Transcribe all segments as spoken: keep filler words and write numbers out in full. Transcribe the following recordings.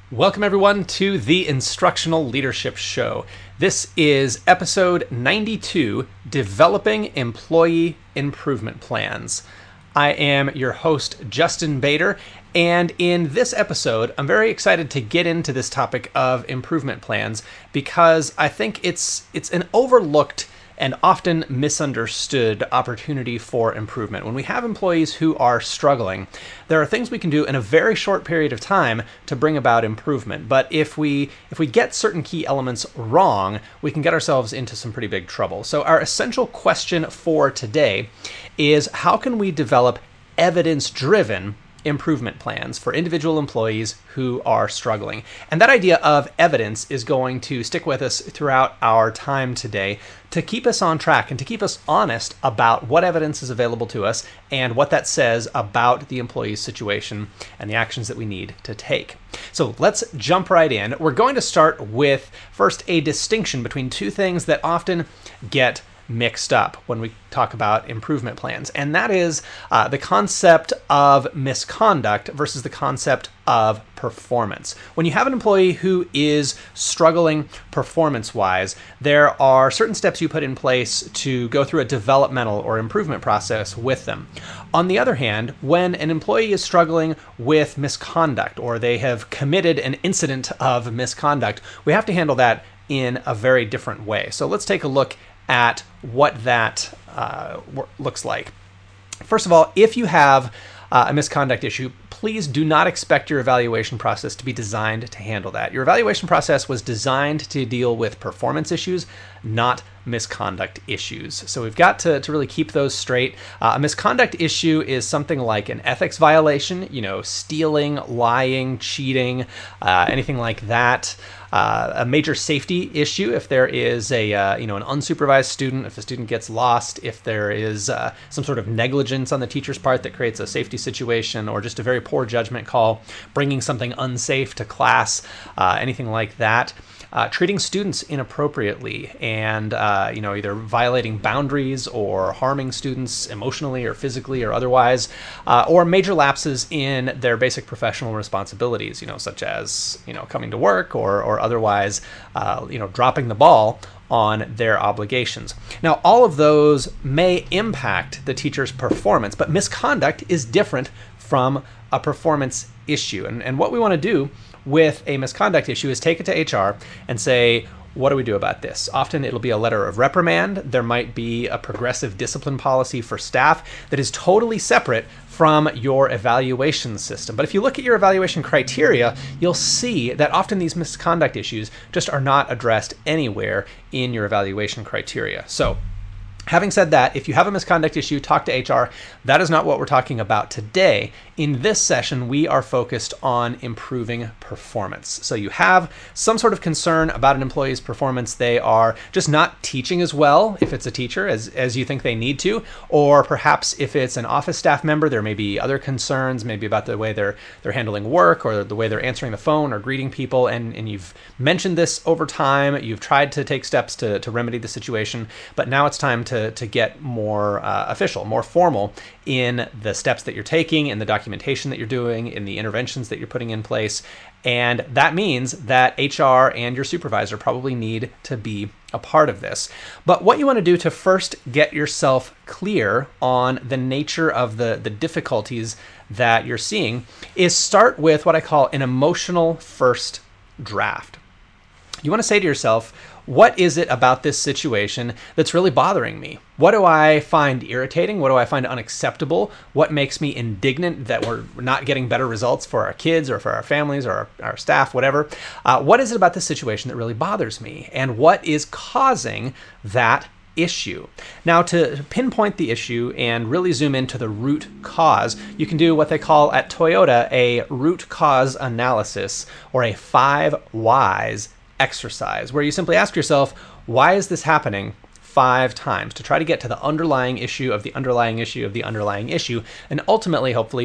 Welcome, everyone, to the Instructional Leadership Show. This is episode ninety-two, Developing Employee Improvement Plans. I am your host, Justin Bader, and in this episode, I'm very excited to get into this topic of improvement plans because I think it's it's an overlooked and often misunderstood opportunity for improvement. When we have employees who are struggling, there are things we can do in a very short period of time to bring about improvement. But if we if we get certain key elements wrong, we can get ourselves into some pretty big trouble. So our essential question for today is, how can we develop evidence-driven improvement plans for individual employees who are struggling? And that idea of evidence is going to stick with us throughout our time today to keep us on track and to keep us honest about what evidence is available to us and what that says about the employee's situation and the actions that we need to take. So let's jump right in. We're going to start with first a distinction between two things that often get mixed up when we talk about improvement plans, and that is uh, the concept of misconduct versus the concept of performance. When you have an employee who is struggling performance-wise, there are certain steps you put in place to go through a developmental or improvement process with them. On the other hand, when an employee is struggling with misconduct or they have committed an incident of misconduct, we have to handle that in a very different way. So let's take a look at what that uh, looks like. First of all, if you have uh, a misconduct issue, please do not expect your evaluation process to be designed to handle that. Your evaluation process was designed to deal with performance issues, not misconduct issues. So we've got to, to really keep those straight. Uh, a misconduct issue is something like an ethics violation, you know, stealing, lying, cheating, uh, anything like that. Uh, a major safety issue if there is a uh, you know an unsupervised student, if a student gets lost, if there is uh, some sort of negligence on the teacher's part that creates a safety situation, or just a very poor judgment call, bringing something unsafe to class, uh, anything like that. Uh, treating students inappropriately and uh, you know either violating boundaries or harming students emotionally or physically or otherwise, uh, or major lapses in their basic professional responsibilities, you know, such as you know coming to work or or otherwise uh, you know dropping the ball on their obligations. Now, all of those may impact the teacher's performance, but misconduct is different from a performance issue. And, and what we want to do with a misconduct issue is take it to H R and say, what do we do about this? Often it'll be a letter of reprimand. There might be a progressive discipline policy for staff that is totally separate from your evaluation system. But if you look at your evaluation criteria, you'll see that often these misconduct issues just are not addressed anywhere in your evaluation criteria. So, having said that, if you have a misconduct issue, talk to H R. That is not what we're talking about today. In this session, we are focused on improving performance. So you have some sort of concern about an employee's performance. They are just not teaching as well, if it's a teacher, as, as you think they need to. Or perhaps if it's an office staff member, there may be other concerns, maybe about the way they're they're handling work or the way they're answering the phone or greeting people. And, and you've mentioned this over time. You've tried to take steps to, to remedy the situation, but now it's time to to get more uh, official, more formal in the steps that you're taking, in the documentation that you're doing, in the interventions that you're putting in place. And that means that H R and your supervisor probably need to be a part of this. But what you want to do to first get yourself clear on the nature of the, the difficulties that you're seeing is start with what I call an emotional first draft. You want to say to yourself, what is it about this situation that's really bothering me? What do I find irritating? What do I find unacceptable? What makes me indignant that we're not getting better results for our kids or for our families or our, our staff, whatever? Uh, what is it about this situation that really bothers me? And what is causing that issue? Now, to pinpoint the issue and really zoom into the root cause, you can do what they call at Toyota a root cause analysis, or a five whys exercise, where you simply ask yourself, why is this happening five times, to try to get to the underlying issue of the underlying issue of the underlying issue, and ultimately, hopefully,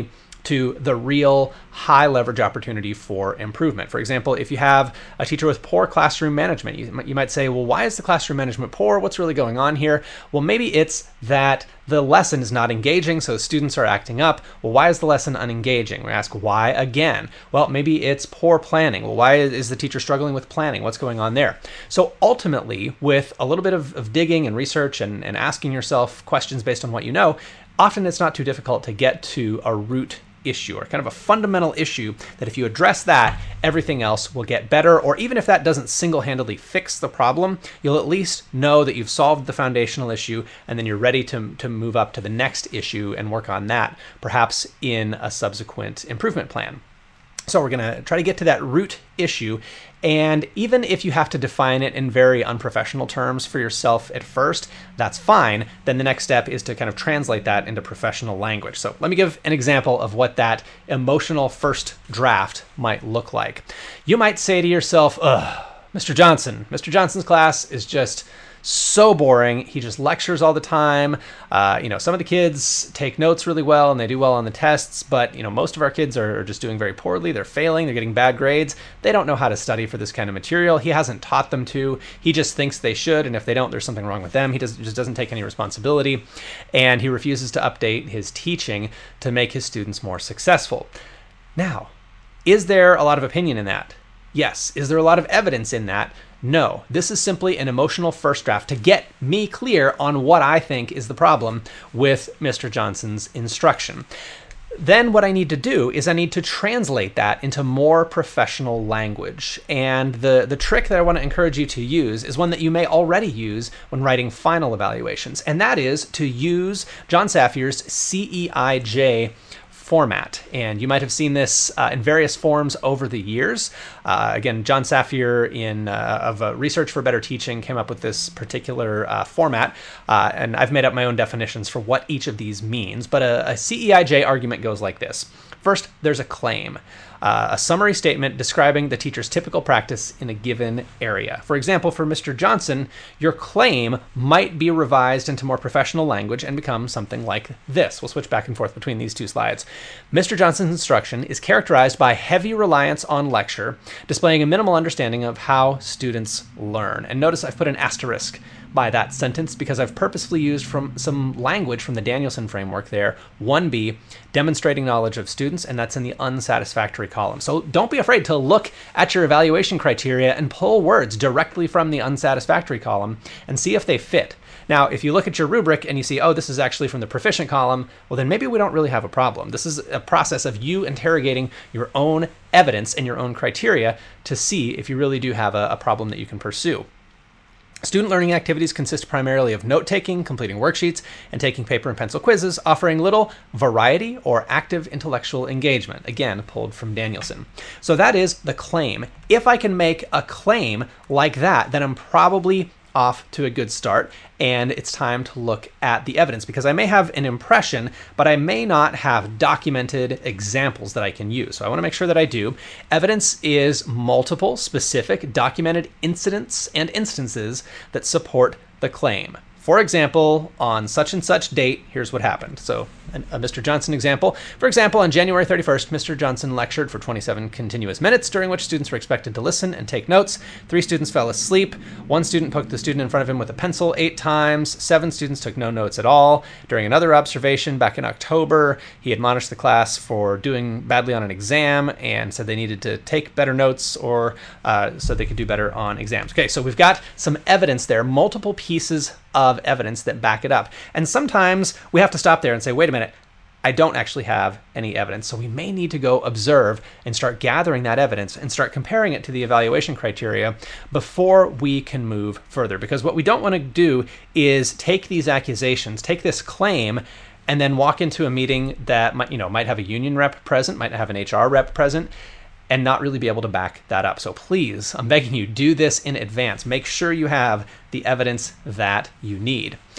to the real high leverage opportunity for improvement. For example, if you have a teacher with poor classroom management, you, you might say, well, why is the classroom management poor? What's really going on here? Well, maybe it's that the lesson is not engaging, so students are acting up. Well, why is the lesson unengaging? We ask why again. Well, maybe it's poor planning. Well, why is the teacher struggling with planning? What's going on there? So ultimately, with a little bit of, of digging and research and, and asking yourself questions based on what you know, often it's not too difficult to get to a root issue, or kind of a fundamental issue that if you address that, everything else will get better. Or even if that doesn't single-handedly fix the problem, you'll at least know that you've solved the foundational issue, and then you're ready to, to move up to the next issue and work on that, perhaps in a subsequent improvement plan. So we're going to try to get to that root issue. And even if you have to define it in very unprofessional terms for yourself at first, that's fine. Then the next step is to kind of translate that into professional language. So let me give an example of what that emotional first draft might look like. You might say to yourself, ugh, Mister Johnson, Mister Johnson's class is just so boring. He just lectures all the time. Uh, you know, some of the kids take notes really well and they do well on the tests, but you know, most of our kids are just doing very poorly. They're failing. They're getting bad grades. They don't know how to study for this kind of material. He hasn't taught them to. He just thinks they should, and if they don't, there's something wrong with them. He does, just doesn't take any responsibility, and he refuses to update his teaching to make his students more successful. Now, is there a lot of opinion in that? Yes. Is there a lot of evidence in that? No. This is simply an emotional first draft to get me clear on what I think is the problem with Mister Johnson's instruction. Then what I need to do is I need to translate that into more professional language. And the, the trick that I want to encourage you to use is one that you may already use when writing final evaluations, and that is to use John Saffier's C E I J format. And you might have seen this uh, in various forms over the years. Uh, again, John Saffier in uh, of uh, Research for Better Teaching came up with this particular uh, format, uh, and I've made up my own definitions for what each of these means. But a, a C E I J argument goes like this. First, there's a claim. Uh, a summary statement describing the teacher's typical practice in a given area. For example, for Mister Johnson, your claim might be revised into more professional language and become something like this. We'll switch back and forth between these two slides. Mister Johnson's instruction is characterized by heavy reliance on lecture, displaying a minimal understanding of how students learn. And notice I've put an asterisk by that sentence because I've purposefully used from some language from the Danielson framework there. one B, demonstrating knowledge of students, and that's in the unsatisfactory column. So don't be afraid to look at your evaluation criteria and pull words directly from the unsatisfactory column and see if they fit. Now, if you look at your rubric and you see, oh, this is actually from the proficient column, well, then maybe we don't really have a problem. This is a process of you interrogating your own evidence and your own criteria to see if you really do have a, a problem that you can pursue. Student learning activities consist primarily of note-taking, completing worksheets, and taking paper and pencil quizzes, offering little variety or active intellectual engagement. Again, pulled from Danielson. So that is the claim. If I can make a claim like that, then I'm probably off to a good start, and it's time to look at the evidence, because I may have an impression, but I may not have documented examples that I can use. So I want to make sure that I do. Evidence is multiple, specific, documented incidents and instances that support the claim. For example, on such and such date, here's what happened. So a Mister Johnson example. For example, on January thirty-first, Mister Johnson lectured for twenty-seven continuous minutes, during which students were expected to listen and take notes. Three students fell asleep. One student poked the student in front of him with a pencil eight times. Seven students took no notes at all. During another observation back in October, he admonished the class for doing badly on an exam and said they needed to take better notes or uh, so they could do better on exams. Okay, so we've got some evidence there, multiple pieces of evidence that back it up. And sometimes we have to stop there and say, wait a minute, I don't actually have any evidence. So we may need to go observe and start gathering that evidence and start comparing it to the evaluation criteria before we can move further. Because what we don't want to do is take these accusations, take this claim, and then walk into a meeting that might, you know, might have a union rep present, might have an H R rep present, and not really be able to back that up. So please, I'm begging you, do this in advance. Make sure you have the evidence that you need.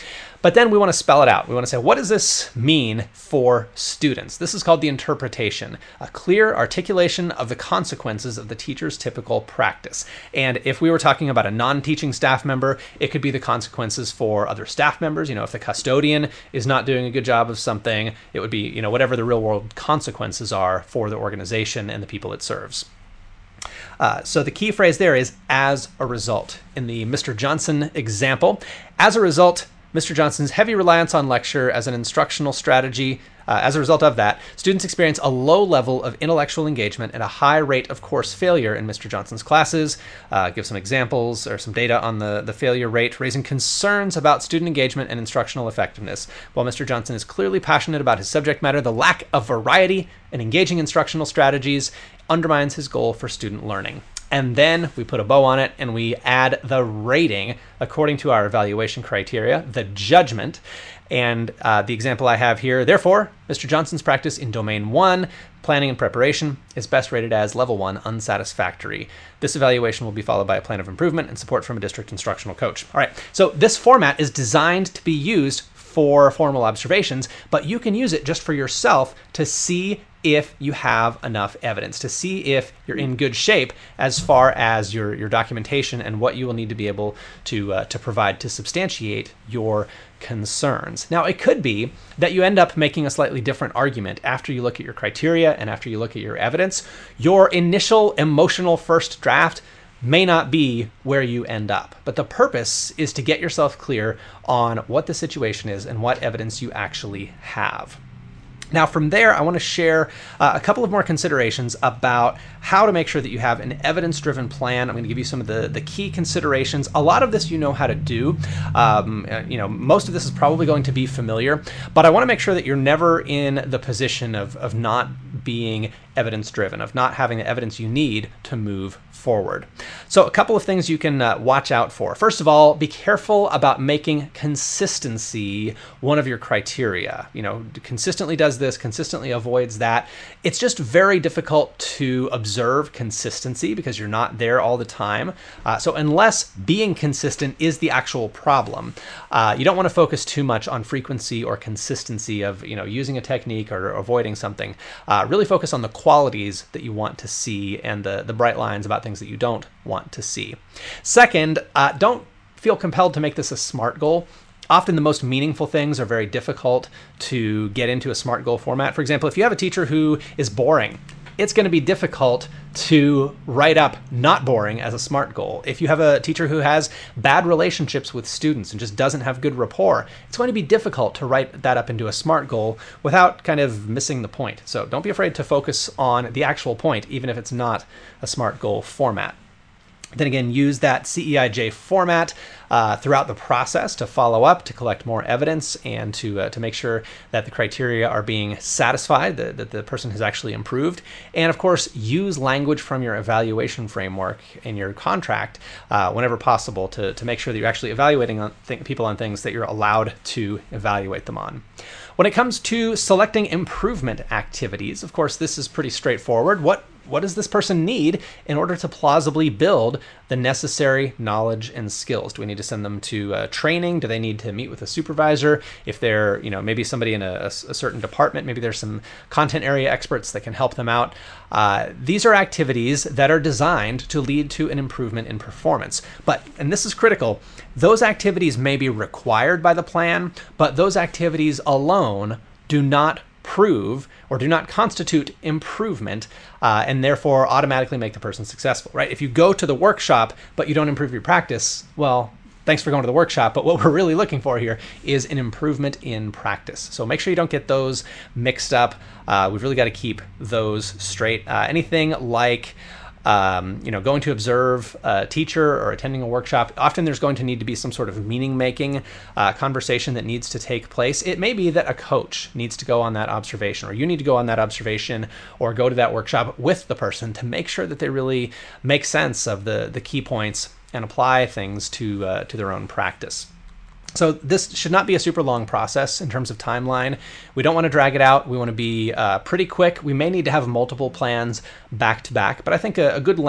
But then we want to spell it out. We want to say, what does this mean for students? This is called the interpretation, a clear articulation of the consequences of the teacher's typical practice. And if we were talking about a non-teaching staff member, it could be the consequences for other staff members. You know, if the custodian is not doing a good job of something, it would be, you know, whatever the real world consequences are for the organization and the people it serves. Uh, so the key phrase there is as a result. In the Mister Johnson example, as a result, Mister Johnson's heavy reliance on lecture as an instructional strategy, uh, as a result of that, students experience a low level of intellectual engagement and a high rate of course failure in Mister Johnson's classes. Uh, give some examples or some data on the, the failure rate, raising concerns about student engagement and instructional effectiveness. While Mister Johnson is clearly passionate about his subject matter, the lack of variety and engaging instructional strategies undermines his goal for student learning. And then we put a bow on it and we add the rating according to our evaluation criteria, the judgment. And uh, the example I have here, therefore, Mister Johnson's practice in domain one, planning and preparation, is best rated as level one, unsatisfactory. This evaluation will be followed by a plan of improvement and support from a district instructional coach. All right, so this format is designed to be used for formal observations, but you can use it just for yourself to see if you have enough evidence, to see if you're in good shape as far as your, your documentation and what you will need to be able to, uh, to provide to substantiate your concerns. Now, it could be that you end up making a slightly different argument after you look at your criteria and after you look at your evidence. Your initial emotional first draft may not be where you end up, but the purpose is to get yourself clear on what the situation is and what evidence you actually have. Now, from there, I want to share uh, a couple of more considerations about how to make sure that you have an evidence-driven plan. I'm going to give you some of the, the key considerations. A lot of this you know how to do. Um, you know, most of this is probably going to be familiar, but I want to make sure that you're never in the position of, of not being evidence-driven, of not having the evidence you need to move forward. So a couple of things you can uh, watch out for. First of all, be careful about making consistency one of your criteria. You know, consistently does this, consistently avoids that. It's just very difficult to observe consistency because you're not there all the time. Uh, so unless being consistent is the actual problem, uh, you don't want to focus too much on frequency or consistency of, you know, using a technique or avoiding something. Uh, really focus on the qualities that you want to see and the, the bright lines about things that you don't want to see. Second, uh, don't feel compelled to make this a SMART goal. Often the most meaningful things are very difficult to get into a SMART goal format. For example, if you have a teacher who is boring, it's going to be difficult to write up not boring as a SMART goal. If you have a teacher who has bad relationships with students and just doesn't have good rapport, it's going to be difficult to write that up into a SMART goal without kind of missing the point. So don't be afraid to focus on the actual point, even if it's not a SMART goal format. Then again, use that C E I J format uh, throughout the process to follow up, to collect more evidence, and to uh, to make sure that the criteria are being satisfied, that, that the person has actually improved. And of course, use language from your evaluation framework in your contract uh, whenever possible to, to make sure that you're actually evaluating on th- people on things that you're allowed to evaluate them on. When it comes to selecting improvement activities, of course, this is pretty straightforward. What What does this person need in order to plausibly build the necessary knowledge and skills? Do we need to send them to uh, training? Do they need to meet with a supervisor? If they're, you know, maybe somebody in a, a certain department, maybe there's some content area experts that can help them out. Uh, these are activities that are designed to lead to an improvement in performance. But, and this is critical, those activities may be required by the plan, but those activities alone do not prove or do not constitute improvement uh, and therefore automatically make the person successful, right? If you go to the workshop but you don't improve your practice, well, thanks for going to the workshop, but what we're really looking for here is an improvement in practice. So make sure you don't get those mixed up. Uh, we've really got to keep those straight. Uh, anything like Um, you know, going to observe a teacher or attending a workshop, often there's going to need to be some sort of meaning-making uh, conversation that needs to take place. It may be that a coach needs to go on that observation, or you need to go on that observation or go to that workshop with the person to make sure that they really make sense of the, the key points and apply things to, uh, to their own practice. So this should not be a super long process in terms of timeline. We don't want to drag it out. We want to be uh, pretty quick. We may need to have multiple plans back to back, but I think a, a good length,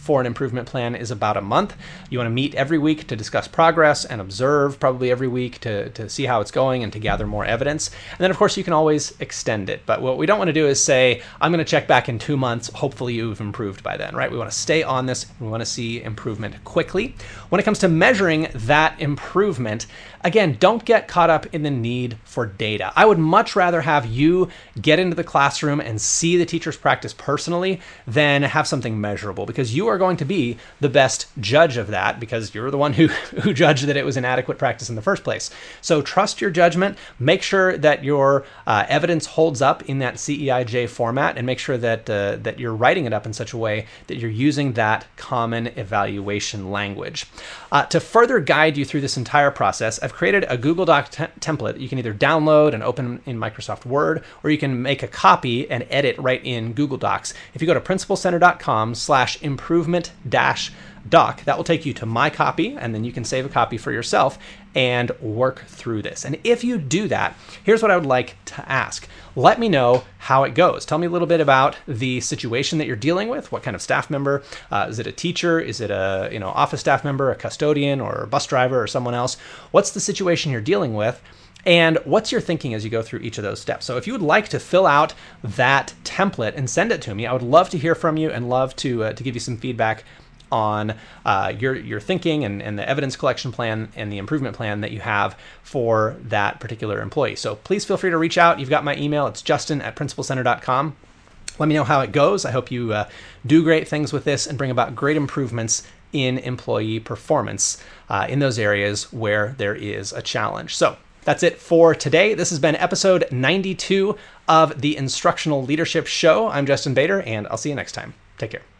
for an improvement plan is about a month. You want to meet every week to discuss progress and observe probably every week to, to see how it's going and to gather more evidence. And then, of course, you can always extend it. But what we don't want to do is say, I'm going to check back in two months. Hopefully you've improved by then, right? We want to stay on this. We want to see improvement quickly. When it comes to measuring that improvement, again, don't get caught up in the need for data. I would much rather have you get into the classroom and see the teacher's practice personally than have something measurable, because you are going to be the best judge of that because you're the one who, who judged that it was inadequate practice in the first place. So trust your judgment, make sure that your uh, evidence holds up in that C E I J format, and make sure that, uh, that you're writing it up in such a way that you're using that common evaluation language. Uh, to further guide you through this entire process, I've created a Google Doc te- template you can either download and open in Microsoft Word, or you can make a copy and edit right in Google Docs. If you go to principalcenter.com slash improvement dash doc, that will take you to my copy, and then you can save a copy for yourself and work through this. And if you do that, here's what I would like to ask. Let me know how it goes. Tell me a little bit about the situation that you're dealing with. What kind of staff member? Uh, is it a teacher? Is it a you know office staff member, a custodian, or a bus driver, or someone else? What's the situation you're dealing with? And what's your thinking as you go through each of those steps? So if you would like to fill out that template and send it to me, I would love to hear from you and love to uh, to give you some feedback on uh, your your thinking and, and the evidence collection plan and the improvement plan that you have for that particular employee. So please feel free to reach out. You've got my email. It's justin at principal center dot com. Let me know how it goes. I hope you uh, do great things with this and bring about great improvements in employee performance uh, in those areas where there is a challenge. So that's it for today. This has been episode ninety-two of the Instructional Leadership Show. I'm Justin Bader, and I'll see you next time. Take care.